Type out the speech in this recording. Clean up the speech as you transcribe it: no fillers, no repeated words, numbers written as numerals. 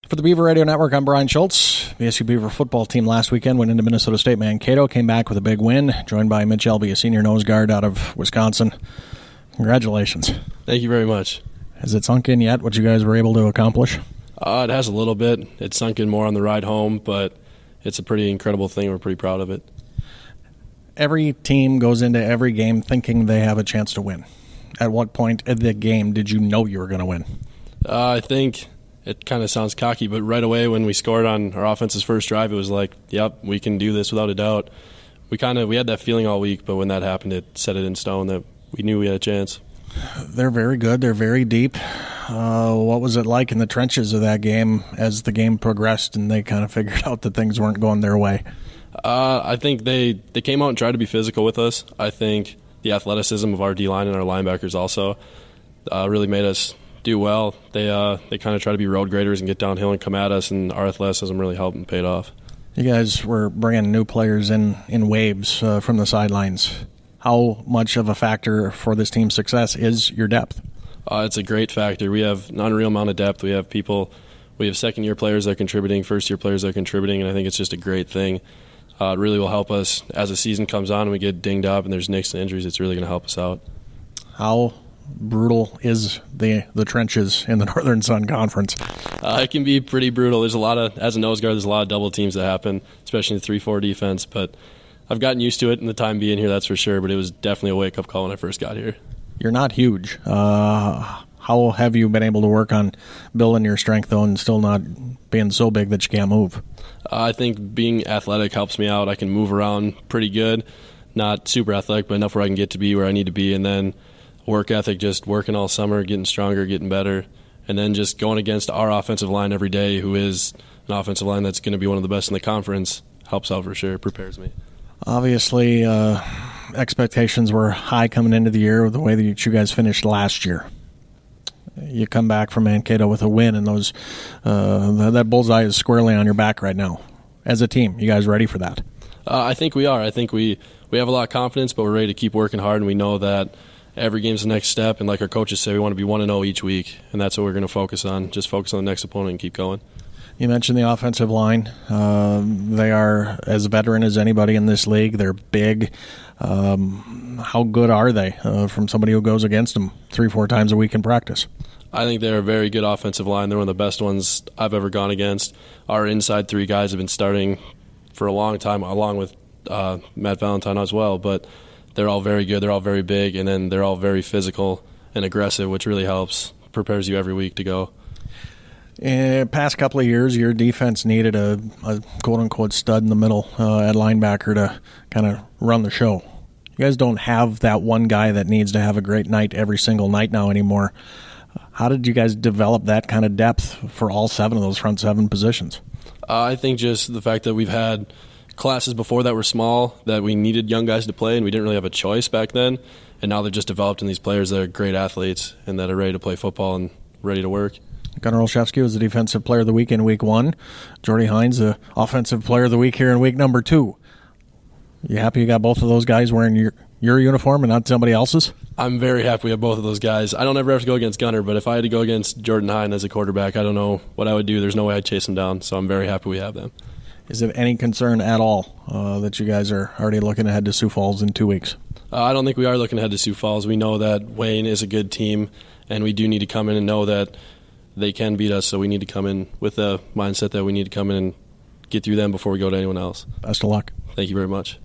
For the Beaver Radio Network, I'm Brian Schultz. The SU Beaver football team last weekend went into Minnesota State Mankato, came back with a big win, joined by Mitch Elby, a senior nose guard out of Wisconsin. Congratulations. Thank you very much. Has it sunk in yet what you guys were able to accomplish? It has a little bit. It sunk in more on the ride home, but it's a pretty incredible thing. We're pretty proud of it. Every team goes into every game thinking they have a chance to win. At what point in the game did you know you were going to win? I think it kind of sounds cocky, but right away when we scored on our offense's first drive, it was like, yep, we can do this without a doubt. We had that feeling all week, but when that happened, it set it in stone that we knew we had a chance. They're very good. They're very deep. What was it like in the trenches of that game as the game progressed and they kind of figured out that things weren't going their way? I think they came out and tried to be physical with us. I think the athleticism of our D-line and our linebackers also really made us do well. They kind of try to be road graders and get downhill and come at us, and our athleticism really helped and paid off. You guys were bringing new players in waves from the sidelines. How much of a factor for this team's success is your depth? It's a great factor. We have an unreal amount of depth. We have second-year players that are contributing, first-year players that are contributing, and I think it's just a great thing. It really will help us as the season comes on and we get dinged up and there's nicks and injuries. It's really going to help us out. How brutal is the trenches in the Northern Sun Conference? It can be pretty brutal. As a nose guard, there's a lot of double teams that happen, especially in the 3-4 defense, but I've gotten used to it in the time being here, that's for sure, but it was definitely a wake-up call when I first got here. You're not huge. How have you been able to work on building your strength, though, and still not being so big that you can't move? I think being athletic helps me out. I can move around pretty good. Not super athletic, but enough where I can get to be where I need to be, and then work ethic, just working all summer, getting stronger, getting better, and then just going against our offensive line every day, who is an offensive line that's going to be one of the best in the conference, helps out for sure, prepares me. Obviously, expectations were high coming into the year with the way that you guys finished last year. You come back from Mankato with a win, and that bullseye is squarely on your back right now. As a team, you guys ready for that? I think we are. I think we have a lot of confidence, but we're ready to keep working hard, and we know that every game's the next step, and like our coaches say, we want to be 1-0 each week, and that's what we're going to focus on. Just focus on the next opponent and keep going. You mentioned the offensive line. They are as veteran as anybody in this league. They're big. How good are they from somebody who goes against them 3-4 times a week in practice? I think they're a very good offensive line. They're one of the best ones I've ever gone against. Our inside three guys have been starting for a long time, along with Matt Valentine as well, but they're all very good. They're all very big, and then they're all very physical and aggressive, which really helps, prepares you every week to go. In the past couple of years, your defense needed a quote-unquote stud in the middle at linebacker to kind of run the show. You guys don't have that one guy that needs to have a great night every single night now anymore. How did you guys develop that kind of depth for all 7 of those front 7 positions? I think just the fact that we've had classes before that were small, that we needed young guys to play, and we didn't really have a choice back then, and now they've just developed in these players that are great athletes and that are ready to play football and ready to work. Gunnar Olszewski was the Defensive Player of the Week in Week 1. Jordy Hines, the Offensive Player of the Week here in Week number 2. You happy you got both of those guys wearing your uniform and not somebody else's? I'm very happy we have both of those guys. I don't ever have to go against Gunnar, but if I had to go against Jordan Hine as a quarterback, I don't know what I would do. There's no way I'd chase him down, so I'm very happy we have them. Is it any concern at all that you guys are already looking ahead to Sioux Falls in 2 weeks? I don't think we are looking ahead to Sioux Falls. We know that Wayne is a good team, and we do need to come in and know that they can beat us, so we need to come in with the mindset that we need to come in and get through them before we go to anyone else. Best of luck. Thank you very much.